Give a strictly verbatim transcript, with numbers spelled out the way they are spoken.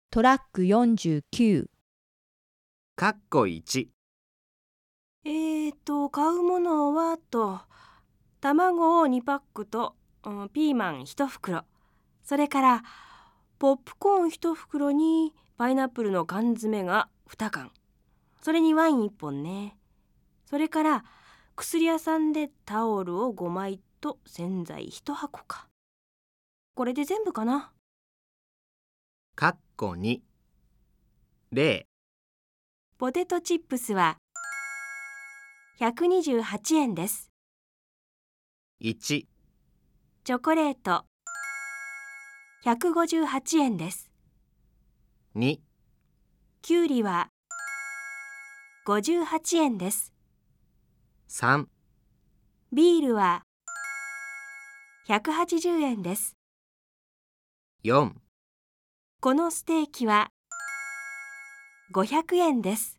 トラックよんじゅうきゅう。 かっこいち。 えーと、買うものはと、卵をにパックと、うん、ピーマンいち袋。それから、ポップコーンいち袋にパイナップルの缶詰がに缶。それにワインいっぽんね。それから、薬屋さんでタオルをごまいと洗剤いち箱か。これで全部かな。 かっこに。れい。 ポテトチップスはひゃくにじゅうはちえんです。 いち。 チョコレートひゃくごじゅうはちえんです。 に。 きゅうりはごじゅうはちえんです。 さん。 ビールはひゃくはちじゅうえんです。 よん。 このステーキはごひゃくえんです。